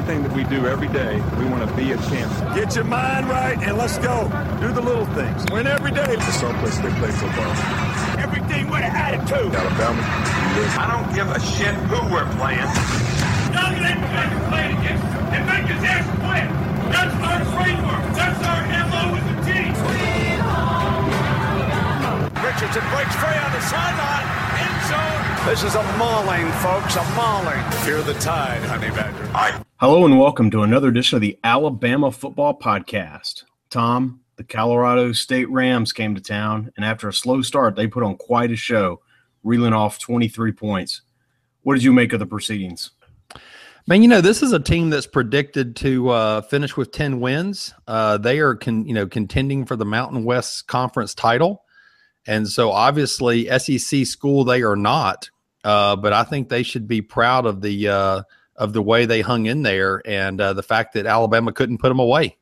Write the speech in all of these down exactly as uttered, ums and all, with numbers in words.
everything that we do every day, we want to be a champion. Get your mind right and let's go. Do the little things. Win every day. It's someplace they play football. Everything with an attitude. Alabama. I don't give a shit who we're playing. Young and everybody playing against and make his ass play. That's our framework. That's our M O with the team. Richardson breaks free on the sideline. End zone. This is a mauling, folks, a mauling. Fear the tide, Honey Badger. I- Hello and welcome to another edition of the Alabama Football Podcast. Tom, the Colorado State Rams came to town, and after a slow start, they put on quite a show, reeling off twenty-three points. What did you make of the proceedings? Man, you know, this is a team that's predicted to uh, finish with ten wins. Uh, they are, con- you know, contending for the Mountain West Conference title. And so obviously S E C school, they are not, uh, but I think they should be proud of the, uh, of the way they hung in there and uh, the fact that Alabama couldn't put them away.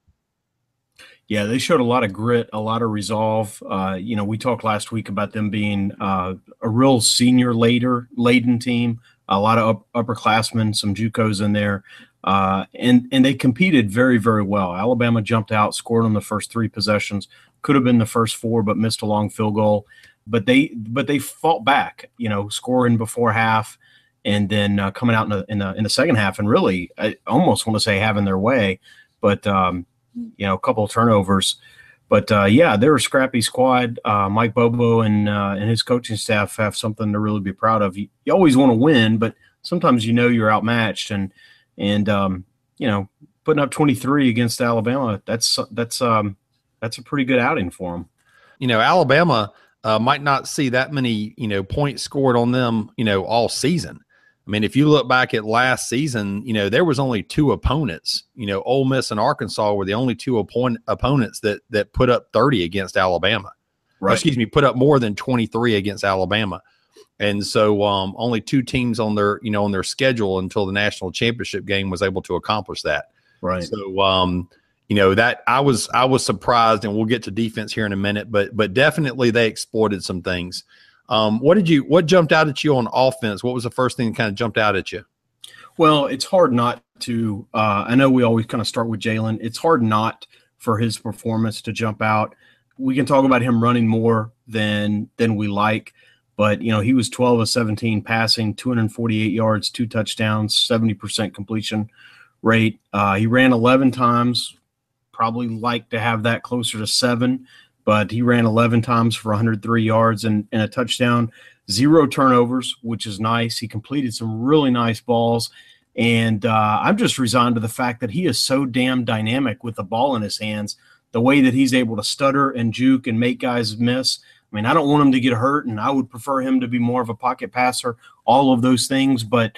Yeah, they showed a lot of grit, a lot of resolve. Uh, you know, we talked last week about them being uh, a real senior later laden team, a lot of up, upperclassmen, some JUCOs in there, uh, and and they competed very, very well. Alabama jumped out, scored on the first three possessions, could have been the first four, but missed a long field goal. But they but they fought back, you know, scoring before half, and then uh, coming out in the, in the in the second half, and really, I almost want to say having their way, but. Um, you know, a couple of turnovers. But, uh, yeah, they're a scrappy squad. Uh, Mike Bobo and uh, and his coaching staff have something to really be proud of. You, you always want to win, but sometimes you know you're outmatched. And, and um, you know, putting up twenty-three against Alabama, that's that's um, that's a pretty good outing for them. You know, Alabama uh, might not see that many, you know, points scored on them, you know, all season. I mean, if you look back at last season, you know, there was only two opponents. You know, Ole Miss and Arkansas were the only two oppo- opponents that that put up thirty against Alabama. Right. Excuse me, put up more than twenty-three against Alabama. And so um, only two teams on their, you know, on their schedule until the national championship game was able to accomplish that. Right. So, um, you know, that I was I was surprised, and we'll get to defense here in a minute, but but definitely they exploited some things. Um, what did you? What jumped out at you on offense? What was the first thing that kind of jumped out at you? Well, it's hard not to. Uh, I know we always kind of start with Jalen. It's hard not for his performance to jump out. We can talk about him running more than than we like, but you know he was twelve of seventeen passing, two hundred forty-eight yards, two touchdowns, seventy percent completion rate. Uh, he ran eleven times. Probably like to have that closer to seven. But he ran eleven times for one hundred three yards and, and a touchdown, zero turnovers, which is nice. He completed some really nice balls. And uh, I'm just resigned to the fact that he is so damn dynamic with the ball in his hands, the way that he's able to stutter and juke and make guys miss. I mean, I don't want him to get hurt, and I would prefer him to be more of a pocket passer, all of those things. But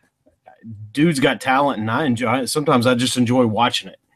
dude's got talent, and I enjoy it. Sometimes I just enjoy watching it.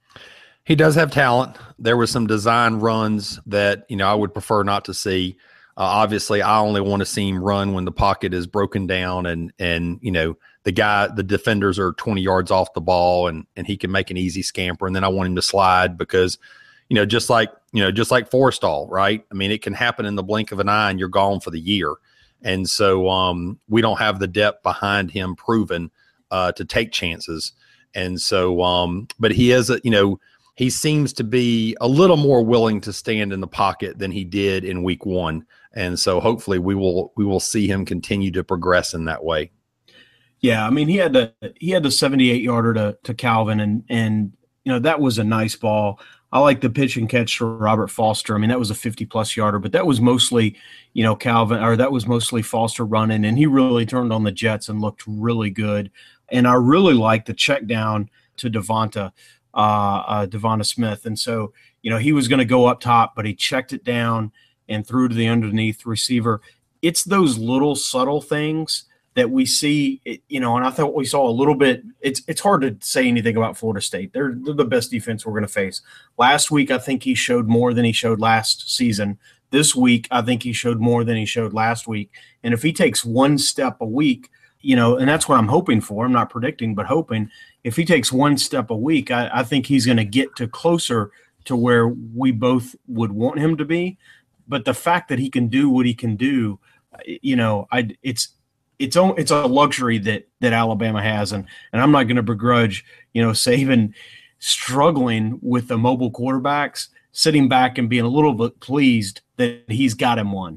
He does have talent. There were some design runs that, you know, I would prefer not to see. Uh, obviously, I only want to see him run when the pocket is broken down and, and you know, the guy, the defenders are twenty yards off the ball and, and he can make an easy scamper. And then I want him to slide because, you know, just like, you know, just like Forrestall, right? I mean, it can happen in the blink of an eye and you're gone for the year. And so um, we don't have the depth behind him proven uh, to take chances. And so, um, but he is, a, you know, he seems to be a little more willing to stand in the pocket than he did in week one. And so hopefully we will we will see him continue to progress in that way. Yeah, I mean he had the he had the seventy-eight yarder to, to Calvin and and you know that was a nice ball. I like the pitch and catch to Robert Foster. I mean that was a fifty plus yarder, but that was mostly, you know, Calvin or that was mostly Foster running, and he really turned on the jets and looked really good. And I really like the check down to Devonta. Uh, uh, Devonta Smith. And so, you know, he was going to go up top, but he checked it down and threw to the underneath receiver. It's those little subtle things that we see, you know, and I thought we saw a little bit. It's it's hard to say anything about Florida State. They're, they're the best defense we're going to face. Last week, I think he showed more than he showed last season. This week, I think he showed more than he showed last week. And if he takes one step a week, you know, and that's what I'm hoping for. I'm not predicting, but hoping. If he takes one step a week, I, I think he's going to get to closer to where we both would want him to be. But the fact that he can do what he can do, you know, I it's it's a, it's a luxury that that Alabama has, and and I'm not going to begrudge, you know, Saban struggling with the mobile quarterbacks, sitting back and being a little bit pleased that he's got him one.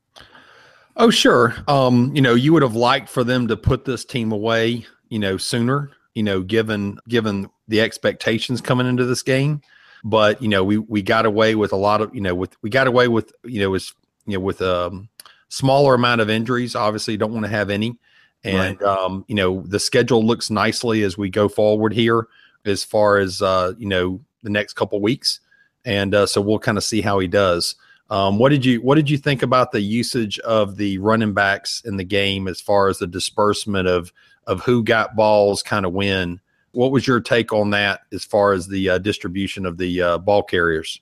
Oh, sure. Um, you know, you would have liked for them to put this team away, you know, sooner, you know, given given the expectations coming into this game. But, you know, we we got away with a lot of, you know, with we got away with, you know, with, you know, with a smaller amount of injuries. Obviously, you don't want to have any. And, right. um, you know, the schedule looks nicely as we go forward here as far as, uh, you know, the next couple of weeks. And uh, so we'll kind of see how he does. Um, what did you what did you think about the usage of the running backs in the game as far as the disbursement of of who got balls kind of when? What was your take on that as far as the uh, distribution of the uh, ball carriers?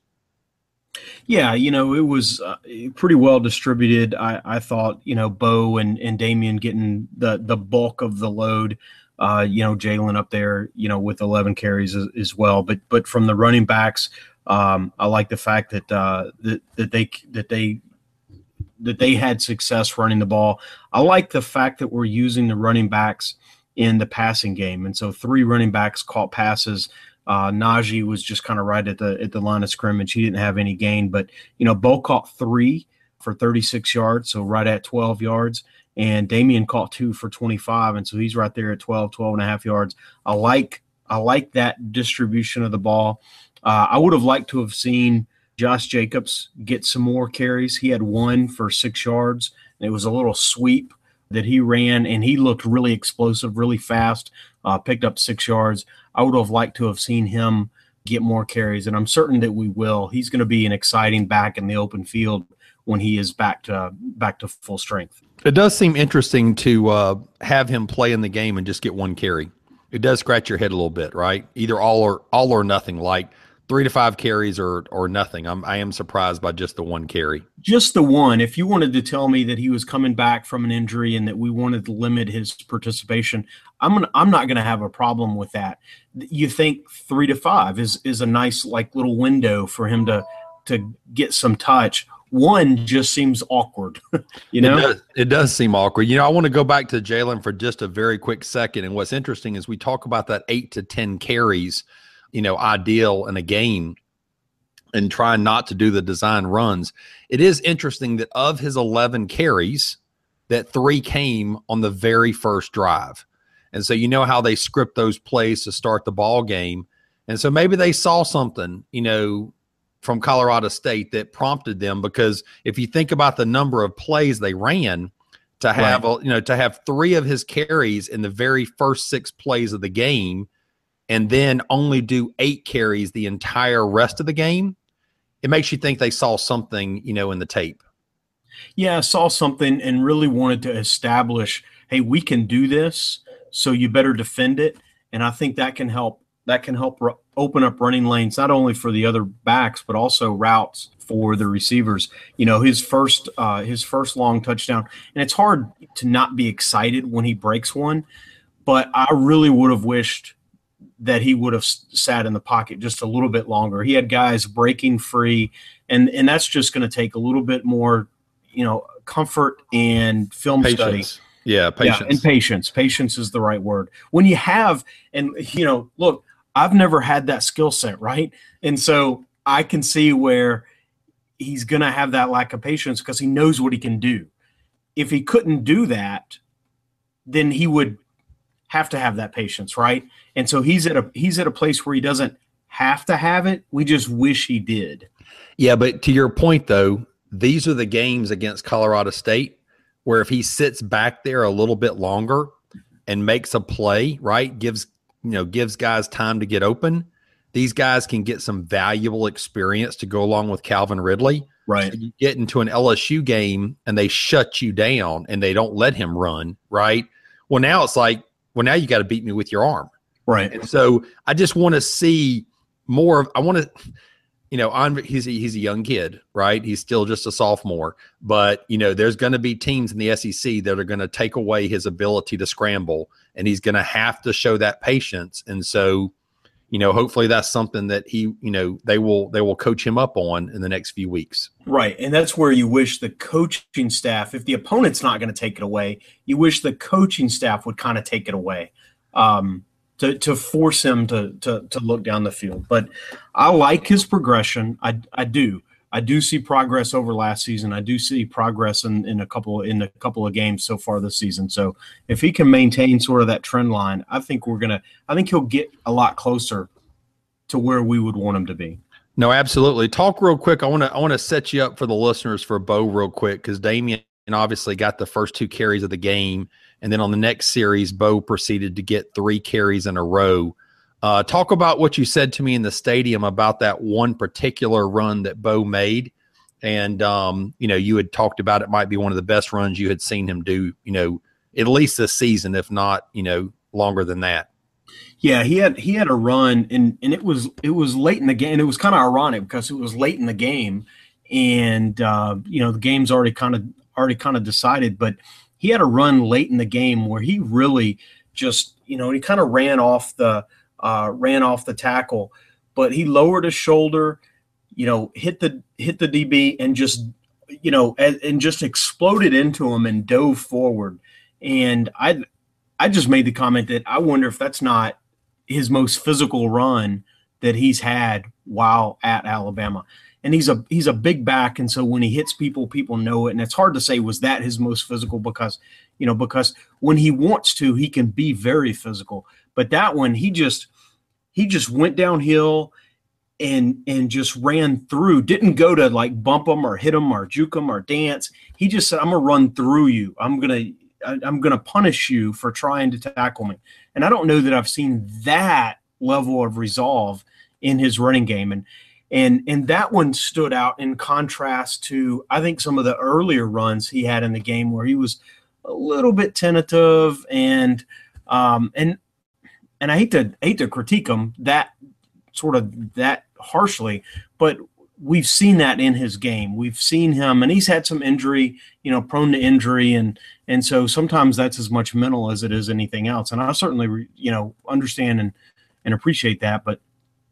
Yeah, you know, it was uh, pretty well distributed. I, I thought, you know, Bo and, and Damian getting the, the bulk of the load, uh, you know, Jalen up there, you know, with eleven carries as, as well. But but from the running backs, Um, I like the fact that uh, that that they that they that they had success running the ball. I like the fact that we're using the running backs in the passing game, and so three running backs caught passes. Uh, Najee was just kind of right at the at the line of scrimmage. He didn't have any gain, but you know, Bo caught three for thirty-six yards, so right at twelve yards, and Damian caught two for twenty-five, and so he's right there at twelve, twelve and a half yards. I like I like that distribution of the ball. Uh, I would have liked to have seen Josh Jacobs get some more carries. He had one for six yards, and it was a little sweep that he ran, and he looked really explosive, really fast, uh, picked up six yards. I would have liked to have seen him get more carries, and I'm certain that we will. He's going to be an exciting back in the open field when he is back to back to full strength. It does seem interesting to uh, have him play in the game and just get one carry. It does scratch your head a little bit, right? Either all or all or nothing, like three to five carries or or nothing. I'm I am surprised by just the one carry. Just the one. If you wanted to tell me that he was coming back from an injury and that we wanted to limit his participation, I'm gonna, I'm not going to have a problem with that. You think three to five is is a nice like little window for him to to get some touch. One just seems awkward, you know. It does, it does seem awkward. You know, I want to go back to Jalen for just a very quick second. And what's interesting is we talk about that eight to ten carries, you know, ideal in a game and trying not to do the design runs. It is interesting that of his eleven carries, that three came on the very first drive. And so you know how they script those plays to start the ball game. And so maybe they saw something, you know, from Colorado State that prompted them, because if you think about the number of plays they ran, to have, right. you know, to have three of his carries in the very first six plays of the game, and then only do eight carries the entire rest of the game, it makes you think they saw something, you know, in the tape. Yeah, I saw something and really wanted to establish, hey, we can do this, so you better defend it. And I think that can help. That can help r- open up running lanes, not only for the other backs, but also routes for the receivers. You know, his first uh, his first long touchdown, and it's hard to not be excited when he breaks one, but I really would have wished that he would have sat in the pocket just a little bit longer. He had guys breaking free, and and that's just going to take a little bit more, you know, comfort and film patience. study. Yeah, patience. Yeah, and patience. Patience is the right word. When you have, and you know, look, I've never had that skill set, right? And so I can see where he's going to have that lack of patience because he knows what he can do. If he couldn't do that, then he would have to have that patience, right? And so he's at a he's at a place where he doesn't have to have it. We just wish he did. Yeah, but to your point, though, these are the games against Colorado State where if he sits back there a little bit longer and makes a play, right, gives you know gives guys time to get open, these guys can get some valuable experience to go along with Calvin Ridley. Right. So you get into an L S U game and they shut you down and they don't let him run, right? Well, now it's like, well, now you got to beat me with your arm. Right. And so I just want to see more of, I want to, you know, I'm, he's a, he's a young kid, right? He's still just a sophomore, but you know, there's going to be teams in the S E C that are going to take away his ability to scramble, and he's going to have to show that patience. And so, you know, hopefully that's something that he, you know, they will they will coach him up on in the next few weeks. Right, and that's where you wish the coaching staff, if the opponent's not going to take it away, you wish the coaching staff would kind of take it away um, to to force him to to to look down the field. But I like his progression. I I do. I do see progress over last season. I do see progress in, in a couple in a couple of games so far this season. So if he can maintain sort of that trend line, I think we're gonna. I think he'll get a lot closer to where we would want him to be. No, absolutely. Talk real quick. I want to I want to set you up for the listeners for Bo real quick, because Damian obviously got the first two carries of the game, and then on the next series, Bo proceeded to get three carries in a row. Uh, talk about what you said to me in the stadium about that one particular run that Bo made. And, um, you know, you had talked about it might be one of the best runs you had seen him do, you know, at least this season, if not, you know, longer than that. Yeah, he had he had a run, and and it was it was late in the game. It was kind of ironic because it was late in the game, and uh, you know, the game's already kind of already kind of decided. But he had a run late in the game where he really just, you know, he kind of ran off the uh, ran off the tackle, but he lowered his shoulder, you know, hit the hit the D B and just, you know, and, and just exploded into him and dove forward. And I I just made the comment that I wonder if that's not his most physical run that he's had while at Alabama. And he's a he's a big back, and so when he hits people, people know it. And it's hard to say, was that his most physical, because, you know, because when he wants to, he can be very physical. But that one, he just he just went downhill and and just ran through. Didn't go to like bump him or hit him or juke him or dance. He just said, "I'm gonna run through you. I'm gonna I'm gonna punish you for trying to tackle me." And I don't know that I've seen that level of resolve in his running game. And And and that one stood out in contrast to, I think, some of the earlier runs he had in the game where he was a little bit tentative and um, and and I hate to hate to critique him that sort of that harshly, but we've seen that in his game. We've seen him, and he's had some injury, you know, prone to injury, and and so sometimes that's as much mental as it is anything else. And I certainly, you know, understand and and appreciate that, but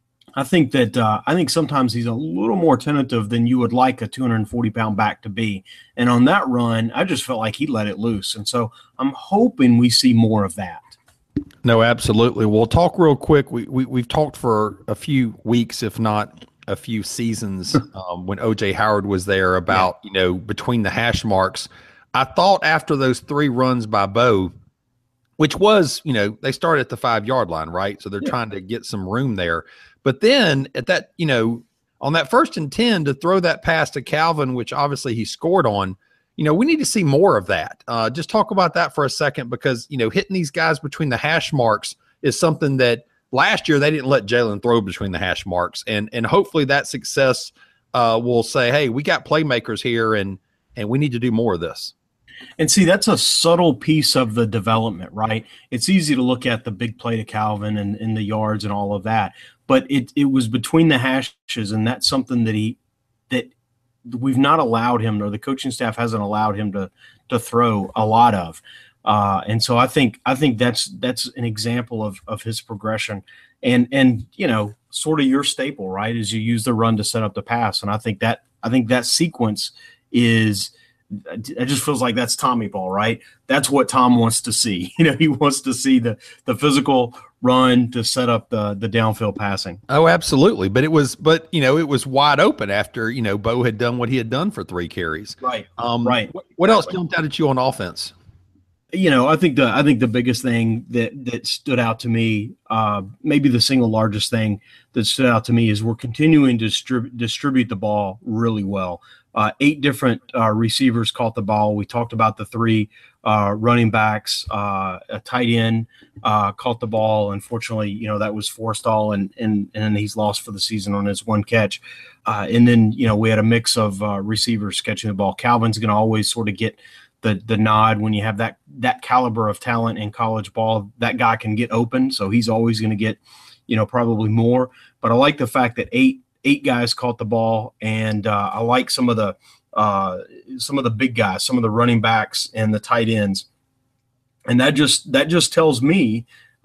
I think that uh, I think sometimes he's a little more tentative than you would like a two hundred forty pound back to be. And on that run, I just felt like he let it loose. And so I'm hoping we see more of that. No, absolutely. We'll talk real quick. We, we, we've talked for a few weeks, if not a few seasons, um, when O J Howard was there about, yeah. you know, between the hash marks. I thought after those three runs by Bo, which was, you know, they started at the five-yard line, right? So they're yeah. trying to get some room there. But then at that, you know, on that first and ten to throw that pass to Calvin, which obviously he scored on, you know, we need to see more of that. Uh, just talk about that for a second, because, you know, hitting these guys between the hash marks is something that last year they didn't let Jalen throw between the hash marks. And and hopefully that success uh, will say, hey, we got playmakers here, and and we need to do more of this. And see, that's a subtle piece of the development, right? It's easy to look at the big play to Calvin and, and the yards and all of that, but it it was between the hashes, and that's something that he that we've not allowed him, or the coaching staff hasn't allowed him to to throw a lot of. Uh, and so I think I think that's that's an example of of his progression, and and you know, sort of your staple, right, is you use the run to set up the pass, and I think that I think that sequence is. It just feels like that's Tommy ball, right? That's what Tom wants to see. You know, he wants to see the the physical run to set up the the downfield passing. Oh, absolutely. But it was, but you know, it was wide open after, you know, Bo had done what he had done for three carries. Right. Um, right. What, what else jumped out at you on offense? You know, I think the I think the biggest thing that that stood out to me, uh, maybe the single largest thing that stood out to me, is we're continuing to distrib- distribute the ball really well. Uh, eight different uh, receivers caught the ball. We talked about the three uh, running backs, uh, a tight end uh, caught the ball. Unfortunately, you know, that was Forrestall, and and and he's lost for the season on his one catch. Uh, and then, you know, we had a mix of uh, receivers catching the ball. Calvin's going to always sort of get the the nod when you have that that caliber of talent in college ball. That guy can get open, so he's always going to get, you know, probably more. But I like the fact that eight. Eight guys caught the ball, and uh, I like some of the uh, some of the big guys, some of the running backs and the tight ends, and that just that just tells me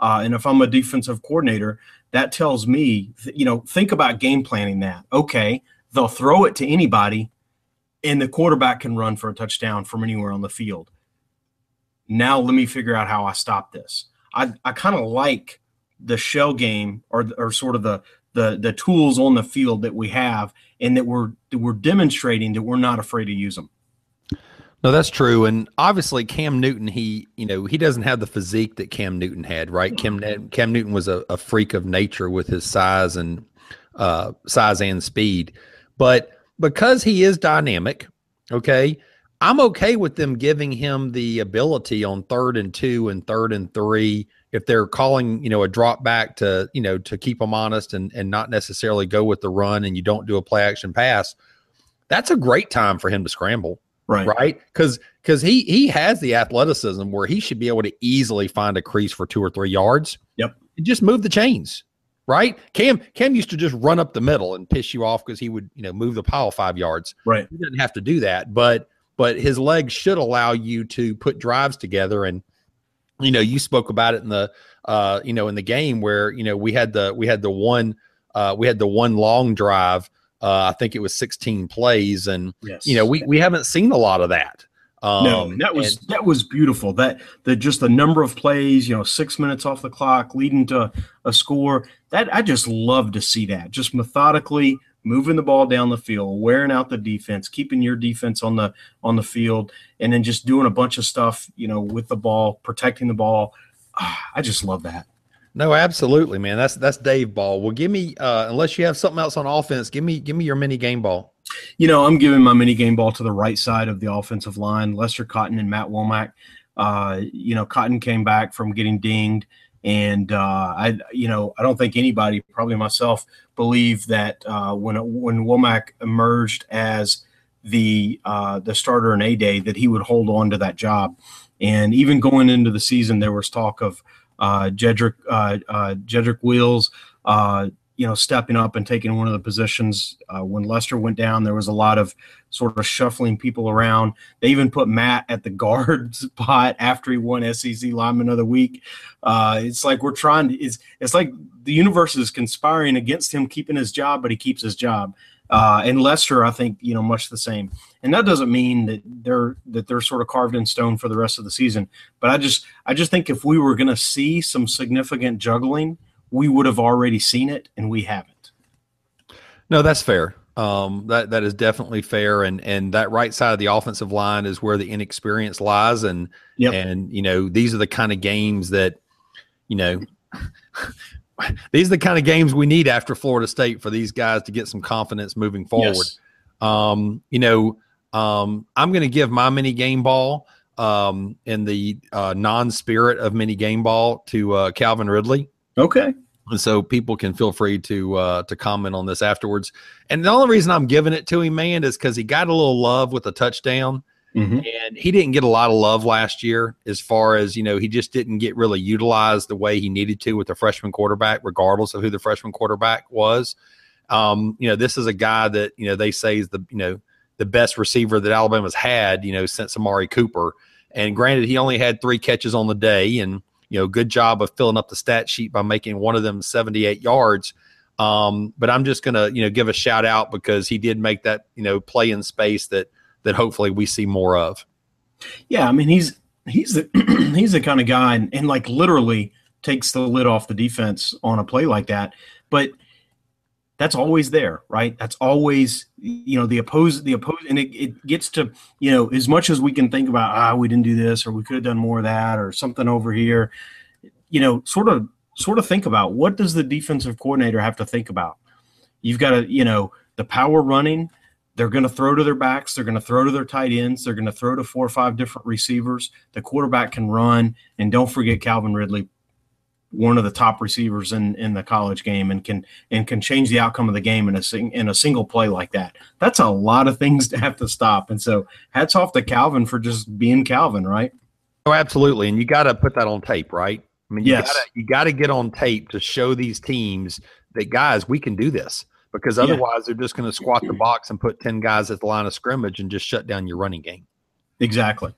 Uh, and if I'm a defensive coordinator, that tells me, you know, think about game planning that. Okay, they'll throw it to anybody, and the quarterback can run for a touchdown from anywhere on the field. Now let me figure out how I stop this. I, I kind of like the shell game or, or sort of the, the the tools on the field that we have, and that we're that we're demonstrating that we're not afraid to use them. No, that's true. And obviously Cam Newton, he, you know, he doesn't have the physique that Cam Newton had, right? Cam, Cam Newton was a, a freak of nature with his size and uh, size and speed. But because he is dynamic, okay, I'm okay with them giving him the ability on third and two and third and three, if they're calling, you know, a drop back to, you know, to keep them honest and, and not necessarily go with the run, and you don't do a play action pass. That's a great time for him to scramble. Right. Right. Because because he he has the athleticism where he should be able to easily find a crease for two or three yards. Yep. And just move the chains. Right. Cam Cam used to just run up the middle and piss you off because he would, you know, move the pile five yards. Right. He didn't have to do that. But but his legs should allow you to put drives together. And, you know, you spoke about it in the uh, you know, in the game where, you know, we had the we had the one uh we had the one long drive. Uh, I think it was sixteen plays, and yes. you know we we haven't seen a lot of that. Um, no, that was and, that was beautiful. That the just the number of plays, you know, six minutes off the clock, leading to a score. That I just love to see that. Just methodically moving the ball down the field, wearing out the defense, keeping your defense on the on the field, and then just doing a bunch of stuff, you know, with the ball, protecting the ball. Ah, I just love that. No, absolutely, man. That's that's Dave ball. Well, give me uh, unless you have something else on offense, give me give me your mini game ball. You know, I'm giving my mini game ball to the right side of the offensive line, Lester Cotton and Matt Womack. Uh, you know, Cotton came back from getting dinged, and uh, I, you know, I don't think anybody, probably myself, believed that uh, when when Womack emerged as the uh, the starter in A-Day that he would hold on to that job. And even going into the season, there was talk of Uh, Jedrick, uh, uh, Jedrick Wills, uh, you know, stepping up and taking one of the positions. Uh, when Lester went down, there was a lot of sort of shuffling people around. They even put Matt at the guard spot after he won S E C Lineman of the Week. Uh, it's like we're trying to. It's it's like the universe is conspiring against him keeping his job, but he keeps his job. Uh, and Lester, I think, you know, much the same. And that doesn't mean that they're that they're sort of carved in stone for the rest of the season. But I just I just think if we were going to see some significant juggling, we would have already seen it, and we haven't. No, that's fair. Um, that that is definitely fair. And and that right side of the offensive line is where the inexperience lies. And yep. and you know, these are the kind of games that, you know. These are the kind of games we need after Florida State for these guys to get some confidence moving forward. Yes. Um, you know, um, I'm going to give my mini game ball um, in the uh, non-spirit of mini game ball to uh, Calvin Ridley. Okay. And so people can feel free to uh, to comment on this afterwards. And the only reason I'm giving it to him, man, is because he got a little love with a touchdown. Mm-hmm. And he didn't get a lot of love last year as far as, you know, he just didn't get really utilized the way he needed to with the freshman quarterback, regardless of who the freshman quarterback was. Um, you know, this is a guy that, you know, they say is the, you know, the best receiver that Alabama's had, you know, since Amari Cooper. And granted, he only had three catches on the day, and, you know, good job of filling up the stat sheet by making one of them seventy-eight yards. Um, but I'm just going to, you know, give a shout out because he did make that, you know, play in space that, that hopefully we see more of. Yeah, I mean, he's he's the he's the kind of guy, and, and like literally takes the lid off the defense on a play like that. But that's always there, right? That's always, you know, the oppose the oppose, and it, it gets to, you know, as much as we can think about, ah, we didn't do this, or we could have done more of that, or something over here. You know, sort of sort of think about, what does the defensive coordinator have to think about? You've got to, you know, the power running. They're going to throw to their backs. They're going to throw to their tight ends. They're going to throw to four or five different receivers. The quarterback can run. And don't forget Calvin Ridley, one of the top receivers in, in the college game, and can and can change the outcome of the game in a sing, in a single play like that. That's a lot of things to have to stop. And so hats off to Calvin for just being Calvin, right? Oh, absolutely. And you got to put that on tape, right? I mean, you yes. gotta, you got to get on tape to show these teams that, guys, we can do this. Because otherwise yeah. they're just going to squat the box and put ten guys at the line of scrimmage and just shut down your running game. Exactly.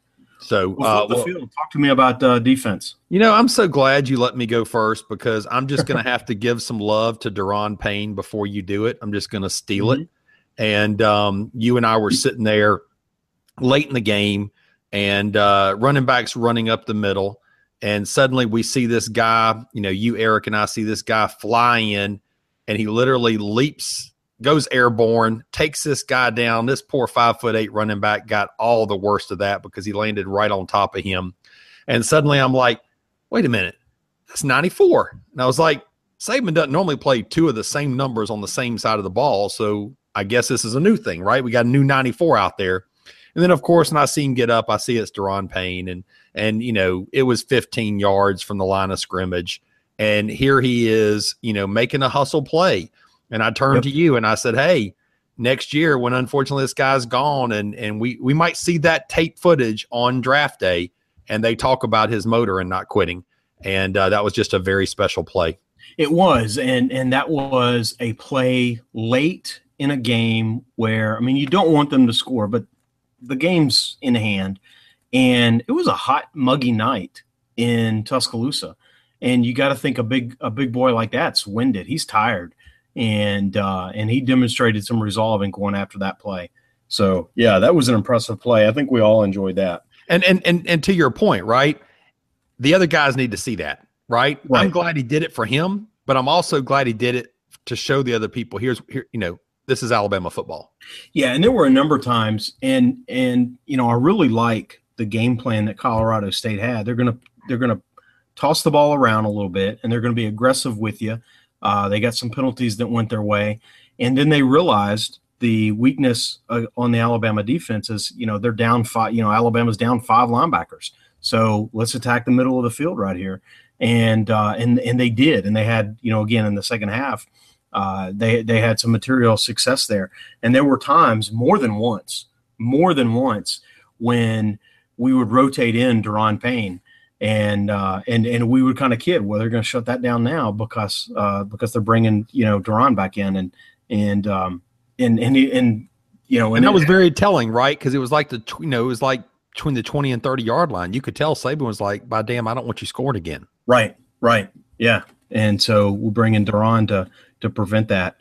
So, well, uh, the well, field. Talk to me about uh, defense. You know, I'm so glad you let me go first because I'm just going to have to give some love to Daron Payne before you do it. I'm just going to steal mm-hmm. it. And um, you and I were sitting there late in the game, and uh, running backs running up the middle. And suddenly we see this guy, you know, you, Eric, and I see this guy fly in, and he literally leaps, goes airborne, takes this guy down. This poor five foot eight running back got all the worst of that because he landed right on top of him. And suddenly I'm like, wait a minute, that's ninety-four. And I was like, Saban doesn't normally play two of the same numbers on the same side of the ball. So I guess this is a new thing, right? We got a new ninety-four out there. And then, of course, when I see him get up, I see it's Daron Payne. And, and you know, it was fifteen yards from the line of scrimmage. And here he is, you know, making a hustle play. And I turned yep. to you and I said, hey, next year when unfortunately this guy's gone and, and we, we might see that tape footage on draft day and they talk about his motor and not quitting. And uh, that was just a very special play. It was. And, and that was a play late in a game where, I mean, you don't want them to score, but the game's in hand. And it was a hot, muggy night in Tuscaloosa. And you got to think a big a big boy like that's winded. He's tired. And uh, and he demonstrated some resolve in going after that play. So, yeah, that was an impressive play. I think we all enjoyed that. And and and and to your point, right, the other guys need to see that, right? right? I'm glad he did it for him, but I'm also glad he did it to show the other people, here's, here, you know, this is Alabama football. Yeah, and there were a number of times, and, and you know, I really like the game plan that Colorado State had. They're going to they're going to toss the ball around a little bit, and they're going to be aggressive with you. Uh, they got some penalties that went their way. And then they realized the weakness uh, on the Alabama defense is, you know, they're down five, you know, Alabama's down five linebackers. So let's attack the middle of the field right here. And, uh, and, and they did. And they had, you know, again, in the second half, uh, they, they had some material success there. And there were times more than once, more than once when we would rotate in Daron Payne. And uh, and and we would kind of kid, well, they're going to shut that down now because uh, because they're bringing, you know, Daron back in, and and um and and and you know, and, and that it, was very telling, right? Because it was like the you know it was like between the twenty and thirty yard line. You could tell Saban was like, by damn, I don't want you scoring again. Right, right, yeah. And so we bring in Daron to to prevent that.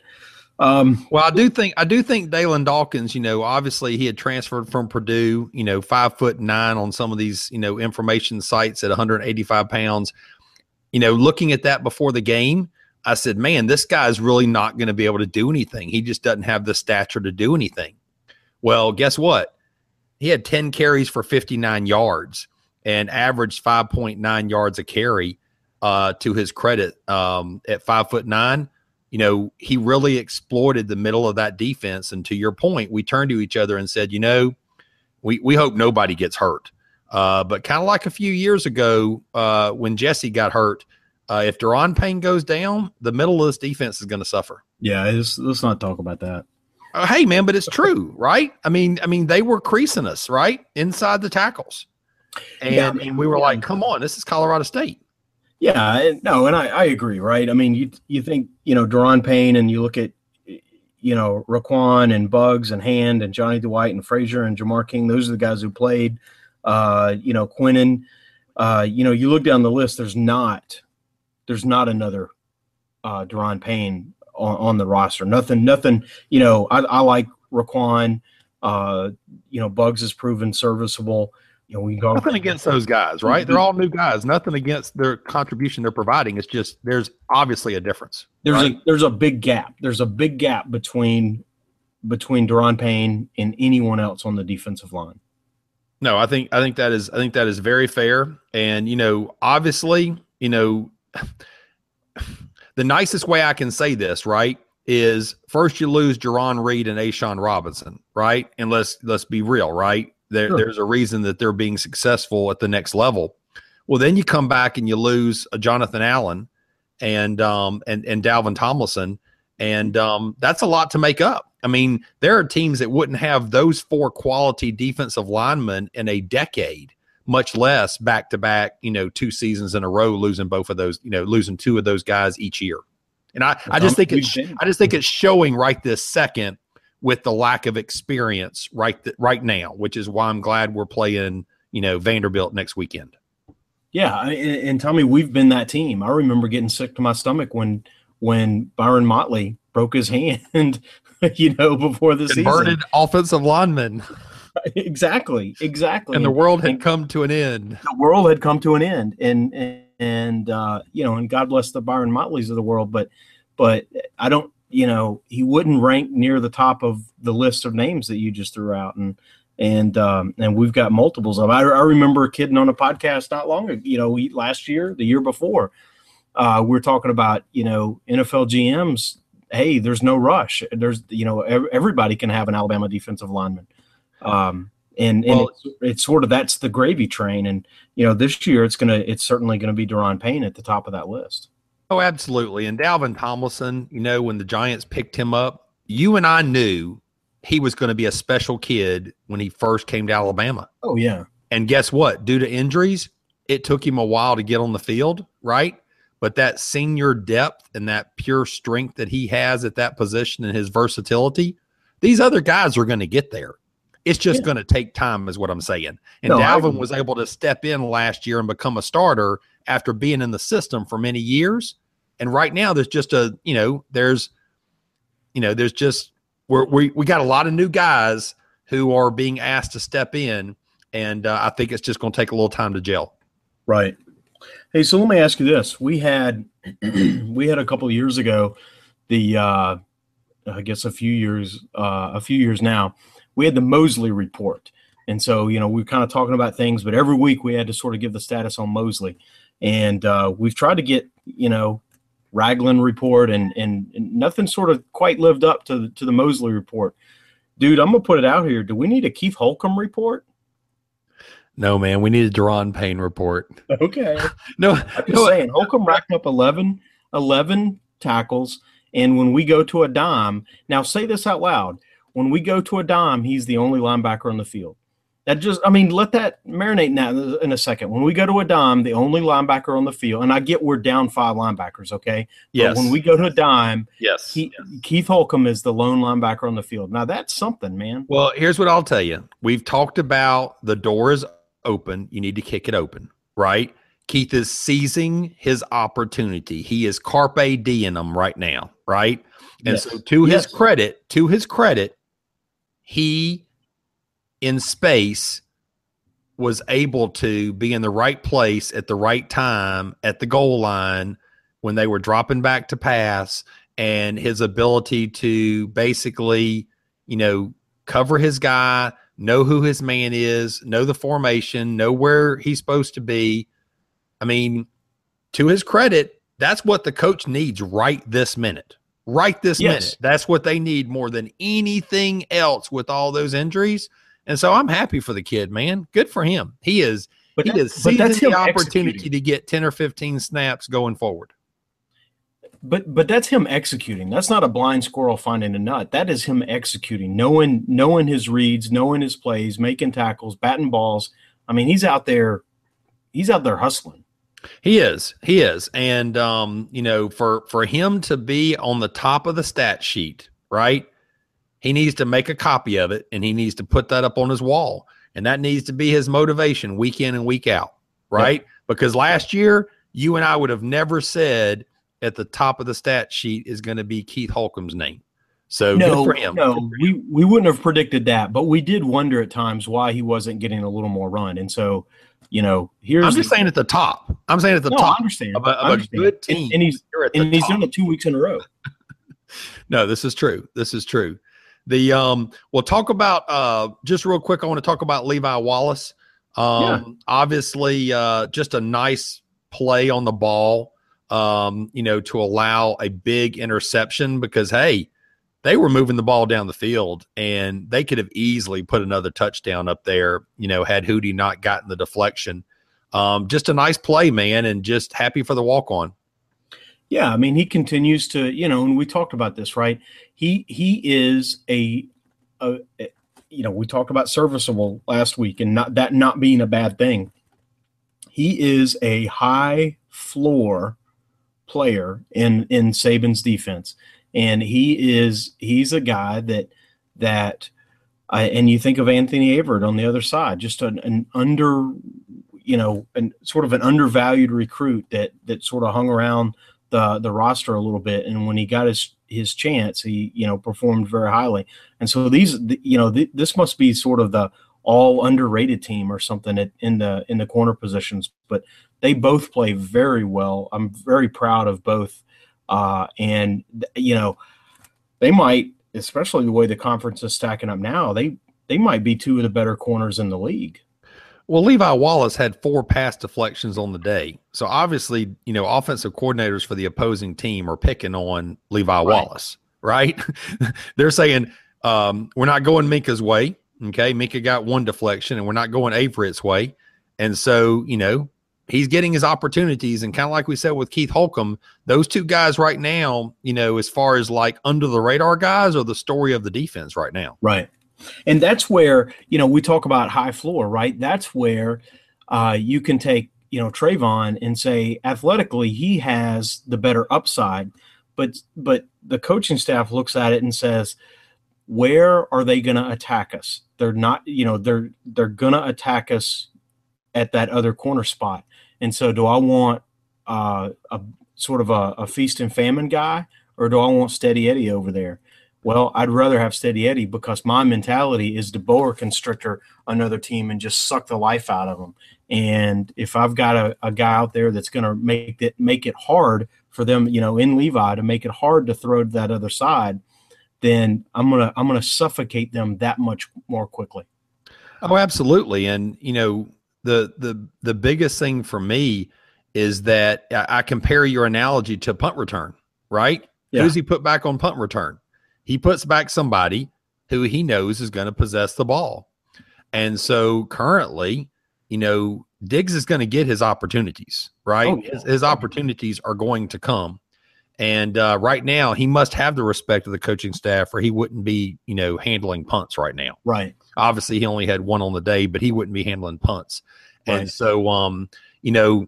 Um, well, I do think I do think Dalen Dawkins, you know, obviously he had transferred from Purdue, you know, five foot nine on some of these, you know, information sites at one hundred eighty-five pounds. You know, looking at that before the game, I said, man, this guy's really not going to be able to do anything. He just doesn't have the stature to do anything. Well, guess what? He had ten carries for fifty-nine yards and averaged five point nine yards a carry. Uh, to his credit, um, at five foot nine. You know, he really exploited the middle of that defense. And to your point, we turned to each other and said, you know, we, we hope nobody gets hurt. Uh, but kind of like a few years ago uh, when Jesse got hurt, uh, if Daron Payne goes down, the middle of this defense is going to suffer. Yeah, it's, let's not talk about that. Uh, hey, man, but it's true, right? I mean, I mean, they were creasing us, right, inside the tackles. And, yeah, I mean, and we were yeah. like, come on, this is Colorado State. Yeah, no, and I, I agree, right? I mean, you you think, you know, Daron Payne, and you look at, you know, Raquan and Bugs and Hand and Johnny Dwight and Frazier and Jamar King. Those are the guys who played. Uh, you know, Quinnen. Uh, you know, you look down the list. There's not, there's not another uh, Daron Payne on, on the roster. Nothing, nothing. You know, I, I like Raquan. Uh, you know, Bugs has proven serviceable. You know, we go nothing against those guys, right? They're all new guys. Nothing against their contribution they're providing. It's just there's obviously a difference. There's right? a there's a big gap. There's a big gap between between Daron Payne and anyone else on the defensive line. No, I think I think that is I think that is very fair. And you know, obviously, you know, the nicest way I can say this, right, is first you lose Jerron Reed and A'Shawn Robinson, right? And let's let's be real, right? There, sure. There's a reason that they're being successful at the next level. Well, then you come back and you lose a Jonathan Allen and um and and Dalvin Tomlinson, and um that's a lot to make up. I mean, there are teams that wouldn't have those four quality defensive linemen in a decade, much less back to back. You know, two seasons in a row, losing both of those. You know, losing two of those guys each year. And I, I just think it's I just think it's showing right this second with the lack of experience right th- right now, which is why I'm glad we're playing, you know, Vanderbilt next weekend. Yeah, I- and, and Tommy, we've been that team. I remember getting sick to my stomach when when Byron Motley broke his hand, you know, before the Converted season. offensive lineman. Exactly, exactly. And the world had and come to an end. The world had come to an end, and and, and uh, you know, and God bless the Byron Motleys of the world, but but I don't, you know, he wouldn't rank near the top of the list of names that you just threw out, and and um, and we've got multiples of. I, I remember kidding on a podcast not long ago, you know, we, last year, the year before, uh, we we're talking about, you know, N F L G Ms. Hey, there's no rush. There's, you know, ev- everybody can have an Alabama defensive lineman. Um, and, and Well, it's, it's sort of, that's the gravy train. And, you know, this year it's going to, it's certainly going to be Daron Payne at the top of that list. Oh, absolutely. And Dalvin Tomlinson, you know, when the Giants picked him up, you and I knew he was going to be a special kid when he first came to Alabama. Oh yeah. And guess what? Due to injuries, it took him a while to get on the field, right? But that senior depth and that pure strength that he has at that position and his versatility, these other guys are going to get there. It's just Yeah. going to take time is what I'm saying. And No, I Dalvin agree. was able to step in last year and become a starter after being in the system for many years. And right now there's just a, you know, there's, you know, there's just, we're, we we got a lot of new guys who are being asked to step in. And uh, I think it's just going to take a little time to gel. Right. Hey, so let me ask you this. We had, we had a couple of years ago, the, uh, I guess a few years, uh, a few years now, we had the Mosley report. And so, you know, we were kind of talking about things, but every week we had to sort of give the status on Mosley. And uh, we've tried to get, you know, Ragland report, and, and and nothing sort of quite lived up to the, to the Mosley report. Dude, I'm going to put it out here. Do we need a Keith Holcomb report? No, man, we need a Daron Payne report. Okay. No, I'm just no, saying, Holcomb racked up eleven, eleven tackles. And when we go to a dime, now say this out loud. When we go to a dime, he's the only linebacker on the field. That just, I mean, let that marinate now in a second. When we go to a dime, the only linebacker on the field, and I get we're down five linebackers, okay? Yes. But when we go to a dime, yes. he, Keith Holcomb is the lone linebacker on the field. Now, that's something, man. Well, here's what I'll tell you. We've talked about the door is open. You need to kick it open, right? Keith is seizing his opportunity. He is carpe diem them right now, right? And Yes. so to Yes. his credit, to his credit, he in space was able to be in the right place at the right time at the goal line when they were dropping back to pass, and his ability to basically, you know, cover his guy, know who his man is, know the formation, know where he's supposed to be. I mean, to his credit, that's what the coach needs right this minute. Right this Yes. minute. That's what they need more than anything else with all those injuries. And so I'm happy for the kid, man. Good for him. He is But he that- is but seizing that's him the opportunity executing. to get ten or fifteen snaps going forward. But but that's him executing. That's not a blind squirrel finding a nut. That is him executing, knowing knowing his reads, knowing his plays, making tackles, batting balls. I mean, he's out there. He's out there hustling. He is. He is. And, um, you know, for, for him to be on the top of the stat sheet, right, he needs to make a copy of it, and he needs to put that up on his wall. And that needs to be his motivation week in and week out, right? Yep. Because last year, you and I would have never said at the top of the stat sheet is going to be Keith Holcomb's name. So No, good for him. no, we, we wouldn't have predicted that, but we did wonder at times why he wasn't getting a little more run. And so, you know, here's I'm just saying at the top. I'm saying at the no, top I understand. of a, of I a understand. good team. And, and he's You're at the and he's top. done it two weeks in a row. No, this is true. This is true. The um, we'll talk about uh, just real quick. I want to talk about Levi Wallace. Um, Yeah. Obviously, uh, just a nice play on the ball. Um, you know, to allow a big interception because hey, they were moving the ball down the field and they could have easily put another touchdown up there. You know, had Hootie not gotten the deflection. Um, just a nice play, man, and just happy for the walk on. Yeah, I mean, he continues to, you know, and we talked about this, right? He he is a, a, a you know, we talked about serviceable last week, and not that not being a bad thing. He is a high floor player in in Saban's defense, and he is he's a guy that that Uh, and you think of Anthony Averett on the other side, just an, an under, you know, an sort of an undervalued recruit that that sort of hung around the the roster a little bit. And when he got his his chance, he, you know, performed very highly. And so these, you know, th- this must be sort of the all underrated team or something at, in the in the corner positions. But they both play very well. I'm very proud of both. Uh, and, you know, they might, especially the way the conference is stacking up now, they they might be two of the better corners in the league. Well, Levi Wallace had four pass deflections on the day. So obviously, you know, offensive coordinators for the opposing team are picking on Levi right. Wallace, right? They're saying, um, we're not going Minka's way. Okay. Minka got one deflection and we're not going Averett's way. And so, you know, he's getting his opportunities. And kind of like we said with Keith Holcomb, those two guys right now, you know, as far as like under the radar guys, are the story of the defense right now. Right. And that's where, you know, we talk about high floor, right? That's where uh, you can take, you know, Trayvon and say athletically he has the better upside, but but the coaching staff looks at it and says, where are they going to attack us? They're not, you know, they're they're going to attack us at that other corner spot. And so do I want uh, a sort of a, a feast and famine guy, or do I want Steady Eddie over there? Well, I'd rather have Steady Eddie because my mentality is to boa constrictor another team and just suck the life out of them. And if I've got a, a guy out there that's going to make it make it hard for them, you know, in Levi to make it hard to throw to that other side, then I'm gonna I'm gonna suffocate them that much more quickly. Oh, absolutely. And you know, the the the biggest thing for me is that I, I compare your analogy to punt return, right? Yeah. Who's he put back on punt return? He puts back somebody who he knows is going to possess the ball. And so currently, you know, Diggs is going to get his opportunities, right? Oh, yeah. his, his opportunities are going to come. And uh, right now, he must have the respect of the coaching staff or he wouldn't be, you know, handling punts right now. Right. Obviously, he only had one on the day, but he wouldn't be handling punts. Right. And so, um, you know,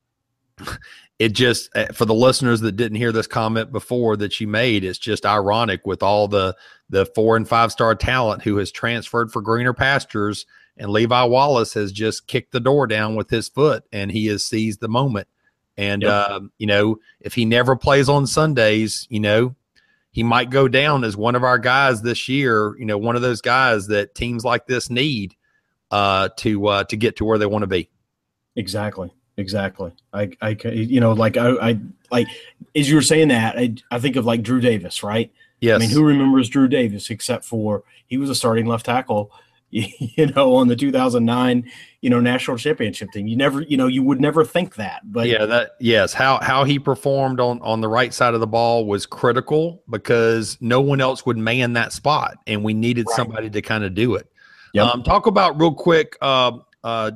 it just, for the listeners that didn't hear this comment before that you made, it's just ironic with all the the four and five star talent who has transferred for greener pastures, and Levi Wallace has just kicked the door down with his foot, and he has seized the moment. And yep. um, you know, if he never plays on Sundays, you know, he might go down as one of our guys this year. You know, one of those guys that teams like this need uh, to uh, to get to where they want to be. Exactly. Exactly. I, I, you know, like I, I, like as you were saying that, I, I think of like Drew Davis, right? Yes. I mean, who remembers Drew Davis except for he was a starting left tackle, you know, on the two thousand nine, you know, national championship team. You never, you know, you would never think that, but yeah, that yes, how how he performed on on the right side of the ball was critical because no one else would man that spot, and we needed right. somebody to kind of do it. Yep. Um, talk about real quick. Uh, uh,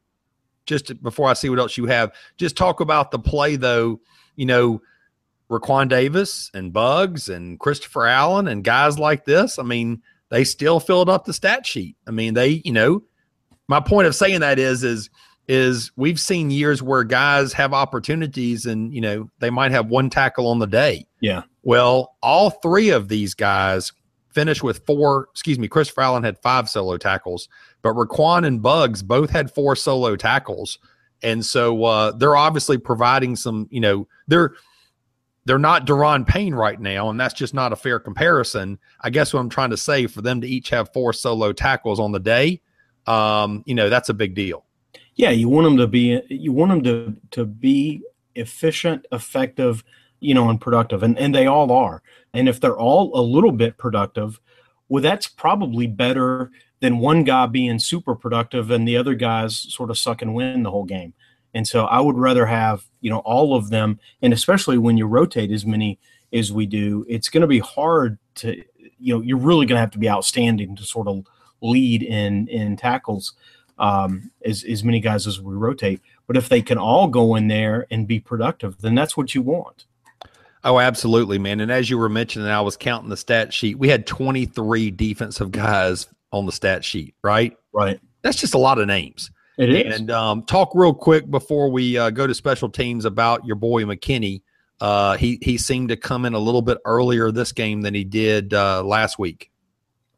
Just before I see what else you have, just talk about the play, though, you know, Raquan Davis and Bugs and Christopher Allen and guys like this. I mean, they still filled up the stat sheet. I mean, they, you know, my point of saying that is, is, is we've seen years where guys have opportunities and, you know, they might have one tackle on the day. Yeah. Well, all three of these guys finished with four, excuse me, Christopher Allen had five solo tackles, but Raquan and Bugs both had four solo tackles. And so uh, they're obviously providing some, you know, they're they're not Daron Payne right now, and that's just not a fair comparison. I guess what I'm trying to say, for them to each have four solo tackles on the day, um, you know, that's a big deal. Yeah, you want them to be you want them to to be efficient, effective, you know, and productive, and and they all are. And if they're all a little bit productive, well, that's probably better than one guy being super productive and the other guys sort of suck and win the whole game. And so I would rather have, you know, all of them, and especially when you rotate as many as we do, it's going to be hard to, you know, you're really going to have to be outstanding to sort of lead in in tackles um, as, as many guys as we rotate. But if they can all go in there and be productive, then that's what you want. Oh, absolutely, man. And as you were mentioning, I was counting the stat sheet. We had twenty-three defensive guys on the stat sheet, right? Right. That's just a lot of names. It is. And um, talk real quick before we uh, go to special teams about your boy McKinney. Uh, he he seemed to come in a little bit earlier this game than he did uh, last week.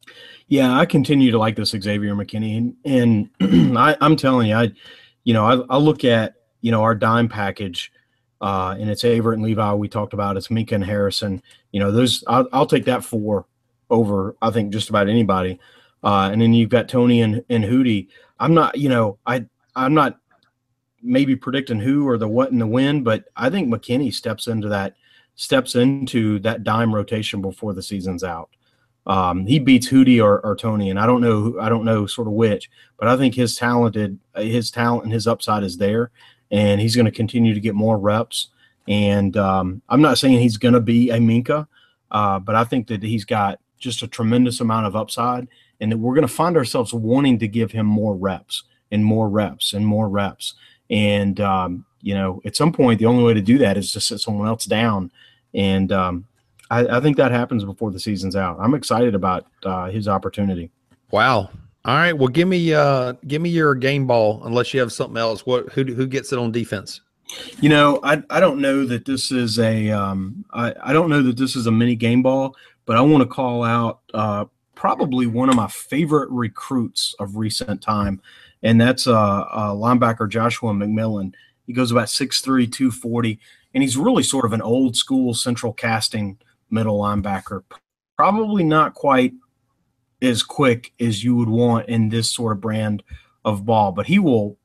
Yeah, I continue to like this Xavier McKinney, and, and I, I'm telling you, I, you know, I, I look at you know our dime package, uh, and it's Averett and Levi. We talked about it's Minka and Harrison. You know, those I'll, I'll take that four over I think just about anybody. Uh, and then you've got Tony and, and Hootie. I'm not, you know, I I'm not maybe predicting who or the what and the when, but I think McKinney steps into that steps into that dime rotation before the season's out. Um, he beats Hootie or, or Tony, and I don't know who, I don't know sort of which, but I think his talented his talent and his upside is there, and he's going to continue to get more reps. And um, I'm not saying he's going to be a Minka, uh, but I think that he's got just a tremendous amount of upside, and that we're going to find ourselves wanting to give him more reps and more reps and more reps. And um, you know, at some point, the only way to do that is to sit someone else down, and um, I, I think that happens before the season's out. I'm excited about uh, his opportunity. Wow. All right. Well, give me uh, give me your game ball, unless you have something else. What who who gets it on defense? You know, I I don't know that this is a um, I, I don't know that this is a mini game ball, but I want to call out uh, probably one of my favorite recruits of recent time, and that's uh, uh, linebacker Joshua McMillan. He goes about six three, two forty, and he's really sort of an old school central casting middle linebacker, probably not quite as quick as you would want in this sort of brand of ball, but he will,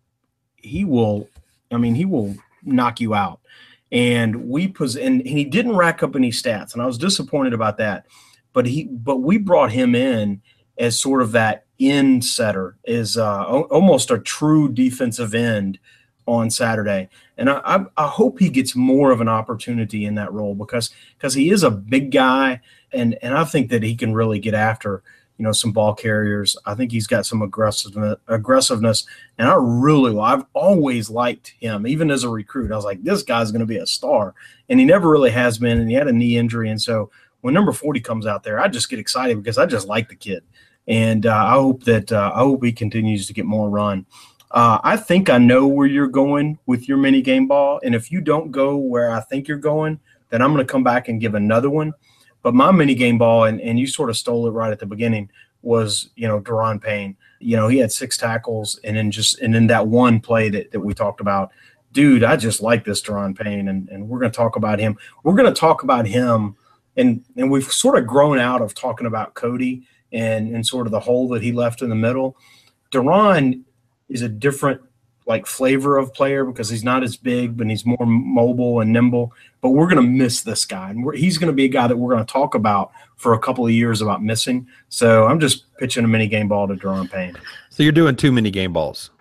he will, I mean, he will knock you out. And we pos- and, and he didn't rack up any stats, and I was disappointed about that. But he, but we brought him in as sort of that end setter, is uh, o- almost a true defensive end on Saturday. And I, I, I hope he gets more of an opportunity in that role, because because he is a big guy, and and I think that he can really get after, you know, some ball carriers. I think he's got some aggressiveness, aggressiveness, and I really, I've always liked him, even as a recruit. I was like, this guy's going to be a star, and he never really has been, and he had a knee injury. And so when number forty comes out there, I just get excited because I just like the kid, and uh, I hope that uh, I hope he continues to get more run. Uh, I think I know where you're going with your mini game ball, and if you don't go where I think you're going, then I'm going to come back and give another one. But my mini game ball, and, and you sort of stole it right at the beginning, was, you know, Daron Payne. You know, he had six tackles, and then just and then that one play that, that we talked about. Dude, I just like this Daron Payne, and, and we're going to talk about him. We're going to talk about him, and and we've sort of grown out of talking about Cody and, and sort of the hole that he left in the middle. Daron is a different like flavor of player because he's not as big, but he's more mobile and nimble. But we're going to miss this guy, and we're, he's going to be a guy that we're going to talk about for a couple of years about missing. So I'm just pitching a mini game ball to Daron Payne. So you're doing two mini game balls?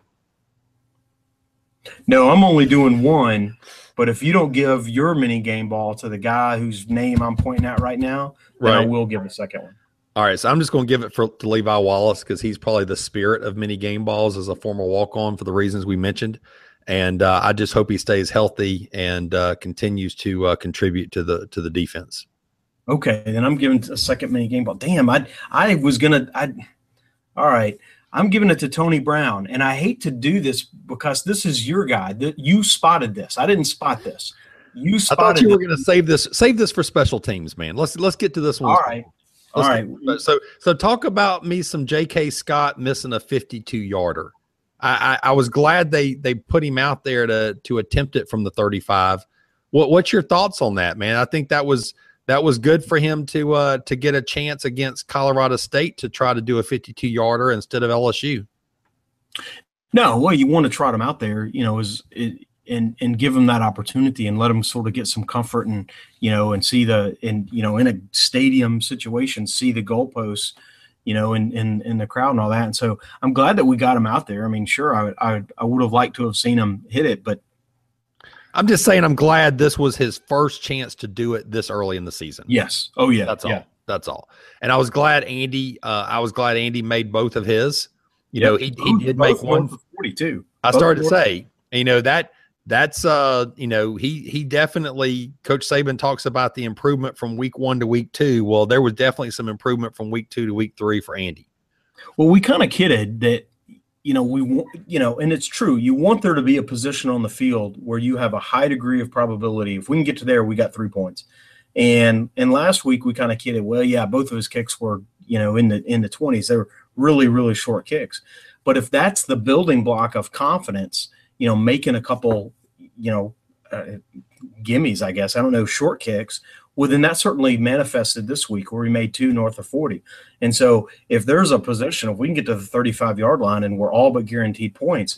No, I'm only doing one. But if you don't give your mini game ball to the guy whose name I'm pointing at right now, then right. I will give a second one. All right, so I'm just going to give it for, to Levi Wallace because he's probably the spirit of mini game balls as a former walk-on for the reasons we mentioned. And uh, I just hope he stays healthy and uh, continues to uh, contribute to the to the defense. Okay, then I'm giving a second mini game ball. Damn, I I was gonna. I all right. I'm giving it to Tony Brown, and I hate to do this because this is your guy. That you spotted this. I didn't spot this. You spotted. I thought you were going to save this. Save this for special teams, man. Let's let's get to this one. All right. All right. So, so talk about me some J K. Scott missing a fifty-two yarder. I, I, I was glad they they put him out there to to attempt it from the thirty-five. What what's your thoughts on that, man? I think that was that was good for him to uh to get a chance against Colorado State to try to do a fifty-two yarder instead of L S U. No, well, you want to trot him out there, you know, is it. And, and give them that opportunity and let them sort of get some comfort and, you know, and see the, in, you know, in a stadium situation, see the goalposts, you know, in, in, in the crowd and all that. And so I'm glad that we got him out there. I mean, sure, I, I, I would have liked to have seen him hit it, but I'm just saying I'm glad this was his first chance to do it this early in the season. Yes. Oh, yeah. That's yeah. all. That's all. And I was glad Andy, uh, I was glad Andy made both of his. You yep. know, he, he did make one for forty-two. I both started to forty. say, you know, that, That's, uh, you know, he he definitely, Coach Saban talks about the improvement from week one to week two. Well, there was definitely some improvement from week two to week three for Andy. Well, we kind of kidded that, you know, we want, you know, and it's true. You want there to be a position on the field where you have a high degree of probability. If we can get to there, we got three points. And and last week we kind of kidded, well, yeah, both of his kicks were, you know, in the in the twenties. They were really, really short kicks. But if that's the building block of confidence, you know, making a couple, you know, uh, gimmies, I guess, I don't know, short kicks, well, then that certainly manifested this week where we made two north of forty. And so if there's a position, if we can get to the thirty-five-yard line and we're all but guaranteed points,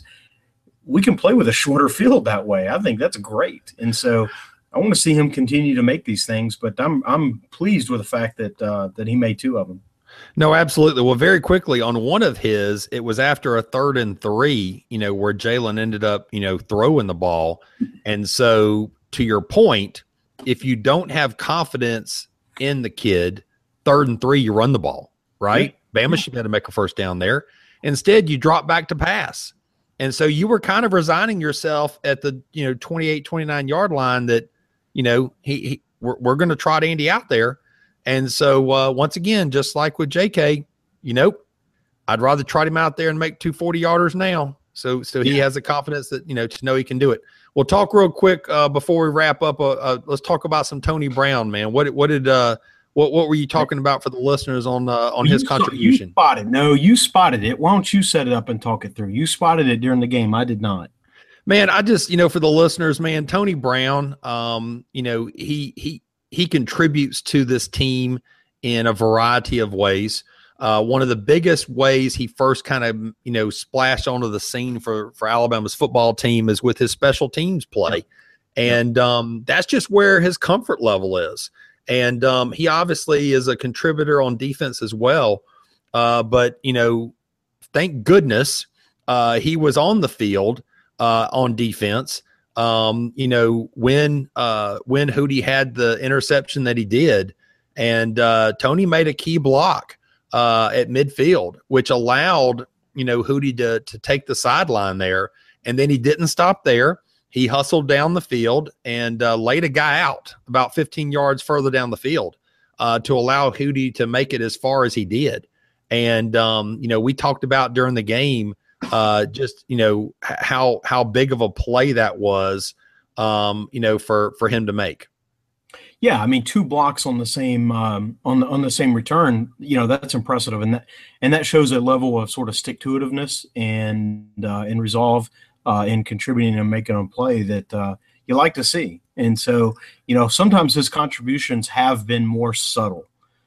we can play with a shorter field that way. I think that's great. And so I want to see him continue to make these things, but I'm I'm pleased with the fact that uh, that he made two of them. No, absolutely. Well, very quickly on one of his, it was after a third and three, you know, where Jalen ended up, you know, throwing the ball. And so to your point, if you don't have confidence in the kid, third and three, you run the ball, right? Yeah. Bama should be able to make a first down there. Instead, you drop back to pass. And so you were kind of resigning yourself at the, you know, twenty-eight, twenty-nine yard line that, you know, he, he we're, we're going to trot Andy out there. And so, uh, once again, just like with J K, you know, I'd rather trot him out there and make two forty-yarders now. So so he yeah. has the confidence that, you know, to know he can do it. We'll talk real quick uh, before we wrap up. Uh, uh, let's talk about some Tony Brown, man. What what did uh, what what were you talking about for the listeners on uh, on his you, contribution? You spotted. No, you spotted it. Why don't you set it up and talk it through? You spotted it during the game. I did not. Man, I just, you know, for the listeners, man, Tony Brown, um, you know, he he he contributes to this team in a variety of ways. Uh, one of the biggest ways he first kind of, you know, splashed onto the scene for, for Alabama's football team is with his special teams play. And um, that's just where his comfort level is. And um, he obviously is a contributor on defense as well. Uh, but, you know, thank goodness uh, he was on the field uh, on defense. Um, you know, when uh, when Hootie had the interception that he did, and uh, Tony made a key block uh, at midfield, which allowed, you know, Hootie to to take the sideline there. And then he didn't stop there. He hustled down the field and uh, laid a guy out about fifteen yards further down the field uh, to allow Hootie to make it as far as he did. And, um, you know, we talked about during the game uh, just, you know, how how big of a play that was, um, you know, for, for him to make. Yeah, I mean, two blocks on the same um, on the on the same return, you know, that's impressive, and that and that shows a level of sort of stick-to-itiveness and uh, and resolve uh, in contributing and making a play that uh, you like to see. And so, you know, sometimes his contributions have been more subtle,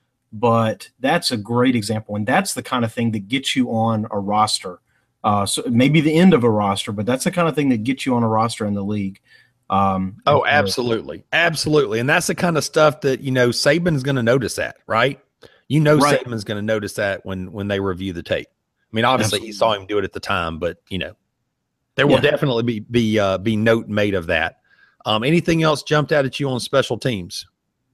but that's a great example, and that's the kind of thing that gets you on a roster. Uh, so maybe the end of a roster, but that's the kind of thing that gets you on a roster in the league. Um, oh, absolutely. Absolutely. And that's the kind of stuff that, you know, Saban's going to notice that, right? You know, right. Saban's going to notice that when, when they review the tape. I mean, obviously absolutely. He saw him do it at the time, but you know, there will yeah. definitely be, be, uh, be note made of that. Um, anything else jumped out at you on special teams?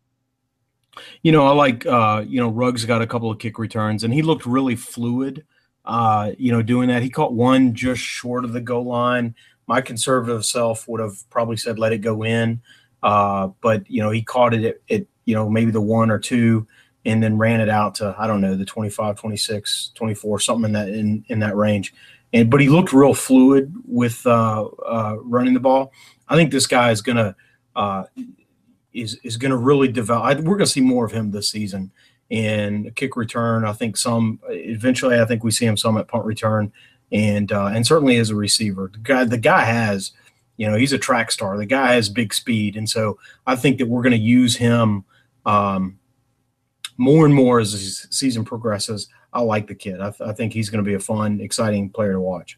You know, I like, uh, you know, Ruggs got a couple of kick returns and he looked really fluid, uh, you know, doing that. He caught one just short of the goal line. My conservative self would have probably said, let it go in. Uh, but, you know, he caught it at, at, you know, maybe the one or two and then ran it out to, I don't know, the twenty-five, twenty-six, twenty-four, something in that, in, in that range. And, but he looked real fluid with uh, uh, running the ball. I think this guy is going to, uh, is, is going to really develop. I, we're going to see more of him this season. And a kick return, I think some, eventually I think we see him some at punt return. And uh, and certainly as a receiver, the guy the guy has, you know, he's a track star. The guy has big speed, and so I think that we're going to use him um, more and more as the season progresses. I like the kid. I, th- I think he's going to be a fun, exciting player to watch.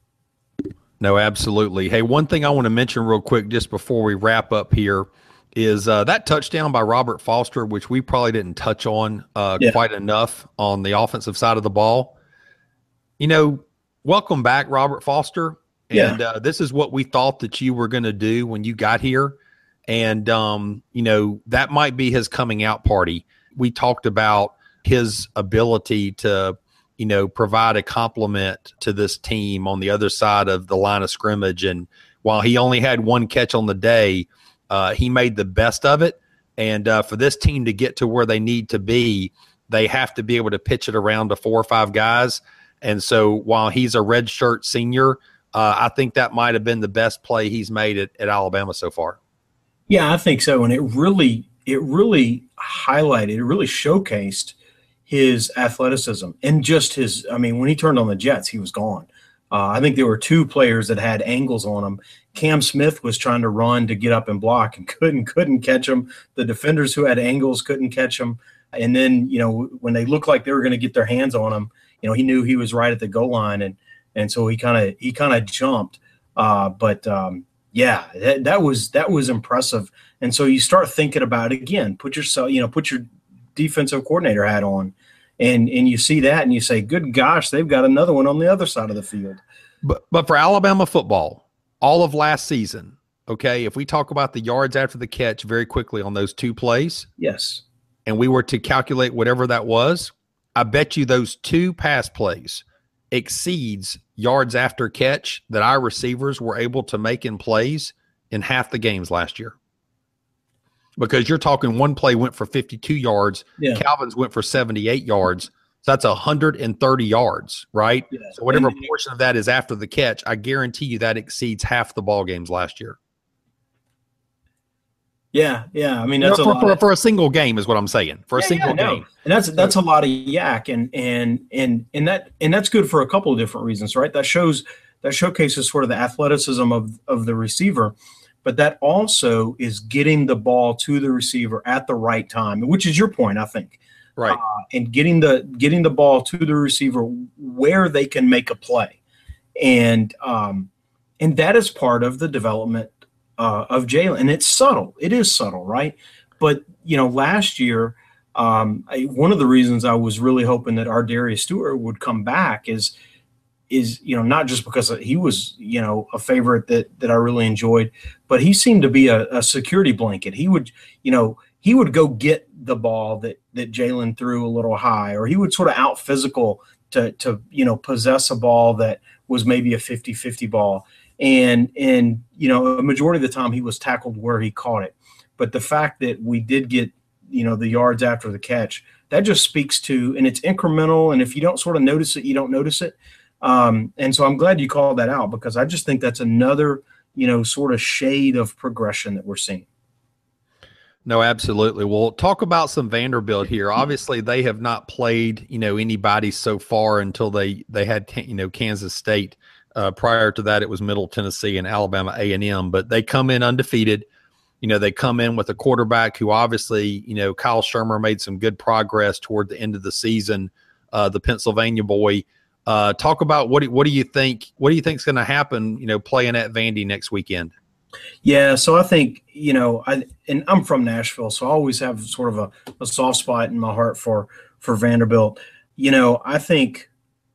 No, absolutely. Hey, one thing I want to mention real quick just before we wrap up here is uh, that touchdown by Robert Foster, which we probably didn't touch on uh, yeah. quite enough on the offensive side of the ball. You know. Welcome back, Robert Foster. And yeah. uh, this is what we thought that you were going to do when you got here. And, um, you know, that might be his coming out party. We talked about his ability to, you know, provide a compliment to this team on the other side of the line of scrimmage. And while he only had one catch on the day, uh, he made the best of it. And uh, for this team to get to where they need to be, they have to be able to pitch it around to four or five guys. And so while he's a redshirt senior, uh, I think that might have been the best play he's made at, at Alabama so far. Yeah, I think so. And it really, it really highlighted, it really showcased his athleticism and just his, I mean, when he turned on the Jets, he was gone. Uh, I think there were two players that had angles on him. Cam Smith was trying to run to get up and block and couldn't, couldn't catch him. The defenders who had angles couldn't catch him. And then, you know, when they looked like they were going to get their hands on him, you know, he knew he was right at the goal line. And, and so he kind of, he kind of jumped. Uh, but um, yeah, that, that was, that was impressive. And so you start thinking about it again, put yourself, you know, put your defensive coordinator hat on, and, and you see that and you say, good gosh, they've got another one on the other side of the field. But, but for Alabama football, all of last season, okay, if we talk about the yards after the catch very quickly on those two plays. Yes. And we were to calculate whatever that was, I bet you those two pass plays exceeds yards after catch that our receivers were able to make in plays in half the games last year. Because you're talking one play went for fifty-two yards, yeah. Calvin's went for seventy-eight yards. So that's one hundred thirty yards, right? Yeah. So whatever and, portion of that is after the catch, I guarantee you that exceeds half the ball games last year. Yeah, yeah. I mean, that's you know, a for, lot for, of, for a single game is what I'm saying. For yeah, a single yeah, no. game, and that's that's a lot of yak, and and and and that and that's good for a couple of different reasons, right? That shows that showcases sort of the athleticism of of the receiver, but that also is getting the ball to the receiver at the right time, which is your point, I think. Right. Uh, and getting the getting the ball to the receiver where they can make a play, and um, and that is part of the development uh, of Jalen. And it's subtle. It is subtle, right? But you know, last year, um, I, one of the reasons I was really hoping that our Darius Stewart would come back is is you know not just because he was you know a favorite that that I really enjoyed, but he seemed to be a, a security blanket. He would you know. He would go get the ball that that Jalen threw a little high, or he would sort of out physical to to you know possess a ball that was maybe a fifty-fifty ball. And and you know a majority of the time he was tackled where he caught it. But the fact that we did get you know the yards after the catch, that just speaks to, and it's incremental. And if you don't sort of notice it, you don't notice it. Um, and so I'm glad you called that out, because I just think that's another you know sort of shade of progression that we're seeing. No, absolutely. Well, talk about some Vanderbilt here. Obviously, they have not played, you know, anybody so far until they they had, you know, Kansas State. Uh, prior to that, it was Middle Tennessee and Alabama A and M. But they come in undefeated. You know, they come in with a quarterback who obviously, you know, Kyle Shermer made some good progress toward the end of the season. Uh, the Pennsylvania boy. Uh, talk about what do, what do you think? What do you think is going to happen? You know, playing at Vandy next weekend. Yeah, so I think, you know, I and I'm from Nashville, so I always have sort of a, a soft spot in my heart for for Vanderbilt. You know, I think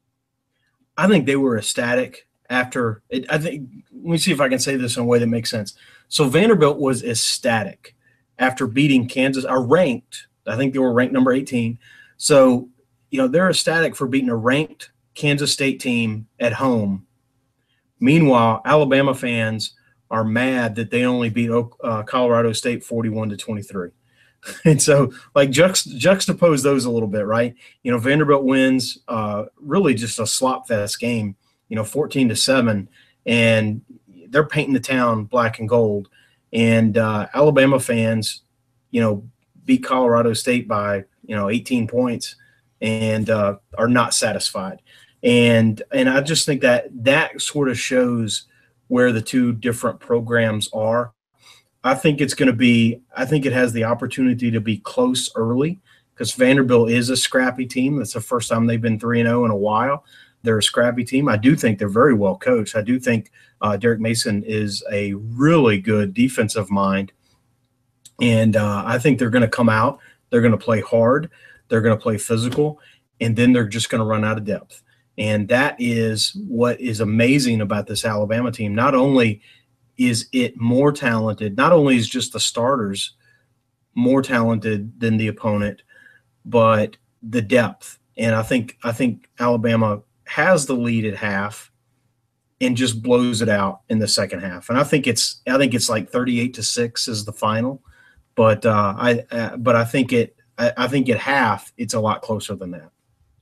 I think they were ecstatic after it, I think let me see if I can say this in a way that makes sense. So Vanderbilt was ecstatic after beating Kansas, are ranked, I think they were ranked number eighteen. So, you know, they're ecstatic for beating a ranked Kansas State team at home. Meanwhile, Alabama fans are mad that they only beat uh, Colorado State forty-one to twenty-three. And so, like, juxt- juxtapose those a little bit, right? You know, Vanderbilt wins uh, really just a slop fest game, you know, fourteen to seven, and they're painting the town black and gold. And uh, Alabama fans, you know, beat Colorado State by, you know, eighteen points and uh, are not satisfied. And and I just think that that sort of shows where the two different programs are. I think it's going to be, I think it has the opportunity to be close early, because Vanderbilt is a scrappy team. That's the first time they've been three and oh in a while. They're a scrappy team. I do think they're very well coached. I do think uh, Derek Mason is a really good defensive mind. And uh, I think they're going to come out. They're going to play hard. They're going to play physical. And then they're just going to run out of depth. And that is what is amazing about this Alabama team. Not only is it more talented, not only is just the starters more talented than the opponent, but the depth. And I think I think Alabama has the lead at half and just blows it out in the second half. And I think it's I think it's like thirty-eight to six is the final. But uh, I uh, but I think it I, I think at half it's a lot closer than that.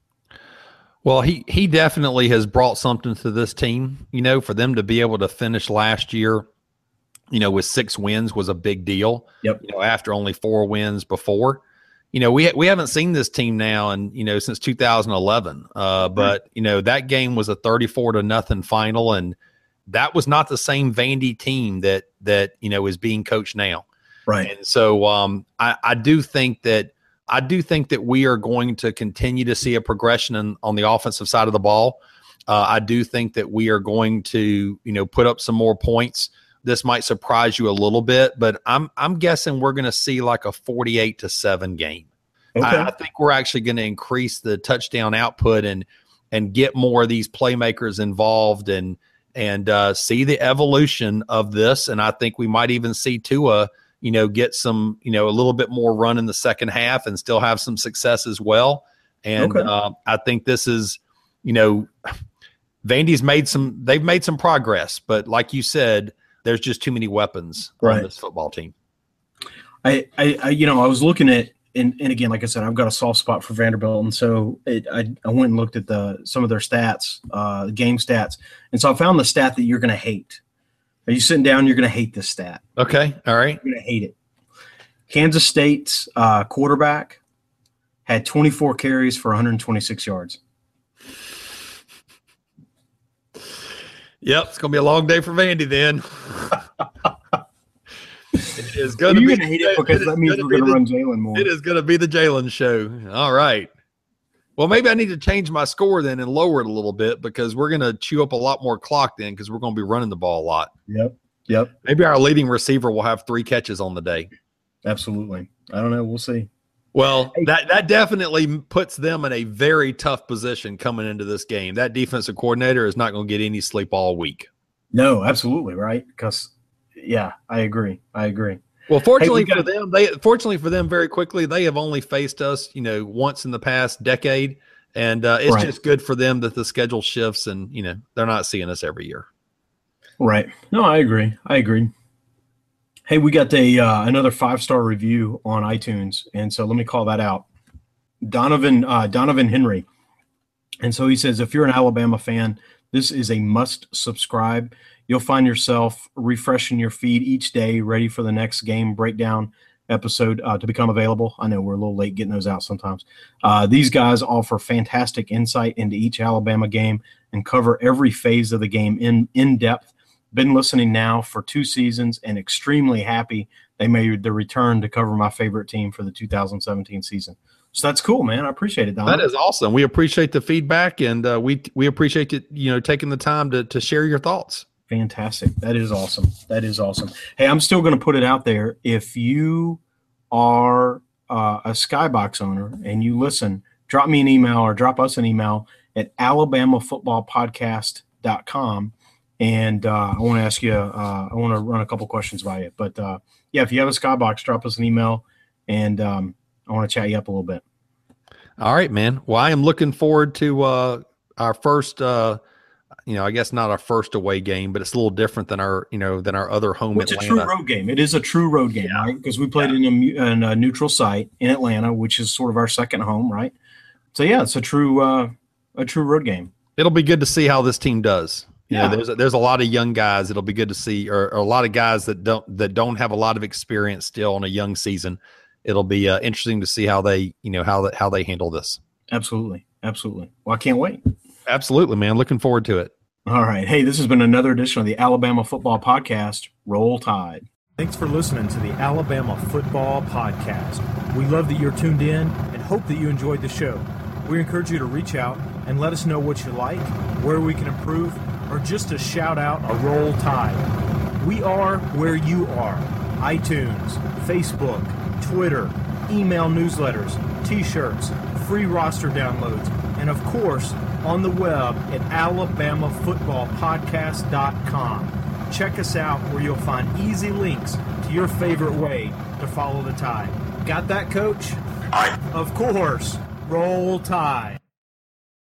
Well, he he definitely has brought something to this team. You know, for them to be able to finish last year, you know, with six wins was a big deal. Yep. You know, after only four wins before, you know, we we haven't seen this team now, and you know, since two thousand eleven. Uh, but you know, that game was a thirty-four to nothing final, and that was not the same Vandy team that that you know is being coached now. Right. And so, um, I, I do think that I do think that we are going to continue to see a progression in, on the offensive side of the ball. Uh, I do think that we are going to, you know, put up some more points. This might surprise you a little bit, but I'm I'm guessing we're going to see like a forty-eight to seven game. Okay. I, I think we're actually going to increase the touchdown output and and get more of these playmakers involved and and uh, see the evolution of this. And I think we might even see Tua, you know, get some, you know, a little bit more run in the second half and still have some success as well. And okay. uh, I think this is, you know, Vandy's made some, they've made some progress, but like you said, there's just too many weapons right. on this football team. I, I, I, you know, I was looking at, and, and again, like I said, I've got a soft spot for Vanderbilt. And so it, I, I went and looked at the, some of their stats, uh, game stats. And so I found the stat that you're going to hate. Are you sitting down? You're going to hate this stat. Okay. All right. You're going to hate it. Kansas State's uh, quarterback had twenty-four carries for one hundred twenty-six yards. Yep, it's going to be a long day for Vandy then. It is going to be. You're going to hate it because that means we're going to run Jalen more. It is going to be the Jalen show. All right. Well, maybe I need to change my score then and lower it a little bit because we're going to chew up a lot more clock then because we're going to be running the ball a lot. Yep, yep. Maybe our leading receiver will have three catches on the day. Absolutely. I don't know. We'll see. Well, that, that definitely puts them in a very tough position coming into this game. That defensive coordinator is not going to get any sleep all week. No, absolutely, right? Because, yeah, I agree. I agree. Well, fortunately hey, we got, for them, they fortunately for them, very quickly, they have only faced us, you know, once in the past decade, and uh, it's right. just good for them that the schedule shifts, and you know, they're not seeing us every year. Right. No, I agree. I agree. Hey, we got a uh, another five-star review on iTunes, and so let me call that out. Donovan uh, Donovan Henry. And so he says, if you're an Alabama fan, this is a must subscribe. You'll find yourself refreshing your feed each day, ready for the next game breakdown episode uh, to become available. I know we're a little late getting those out sometimes. Uh, these guys offer fantastic insight into each Alabama game and cover every phase of the game in, in depth. Been listening now for two seasons and extremely happy they made the return to cover my favorite team for the two thousand seventeen season. So that's cool, man. I appreciate it, Don. That is awesome. We appreciate the feedback, and uh, we we appreciate you, you know, taking the time to to share your thoughts. Fantastic. That is awesome. That is awesome. Hey, I'm still going to put it out there. If you are uh, a Skybox owner and you listen, drop me an email or drop us an email at alabama football podcast dot com. And uh, I want to ask you, uh, I want to run a couple questions by you. But, uh, yeah, if you have a Skybox, drop us an email, and um, I want to chat you up a little bit. All right, man. Well, I am looking forward to uh, our first, uh, you know, I guess not our first away game, but it's a little different than our, you know, than our other home It's Atlanta. a true road game. It is a true road game, yeah. right? Because we played yeah. in, a, in a neutral site in Atlanta, which is sort of our second home, right? So, yeah, it's a true uh, a true road game. It'll be good to see how this team does. You yeah, know, there's a, there's a lot of young guys. It'll be good to see, or, or a lot of guys that don't that don't have a lot of experience still on a young season. It'll be uh, interesting to see how they, you know, how that how they handle this. Absolutely, absolutely. Well, I can't wait. Absolutely, man. Looking forward to it. All right. Hey, this has been another edition of the Alabama Football Podcast. Roll Tide. Thanks for listening to the Alabama Football Podcast. We love that you're tuned in and hope that you enjoyed the show. We encourage you to reach out and let us know what you like, where we can improve, or just to shout out a Roll Tide. We are where you are. iTunes, Facebook, Twitter, email newsletters, t-shirts, free roster downloads, and of course, on the web at alabama football podcast dot com. Check us out where you'll find easy links to your favorite way to follow the Tide. Got that, Coach? Aye. Of course. Roll Tide.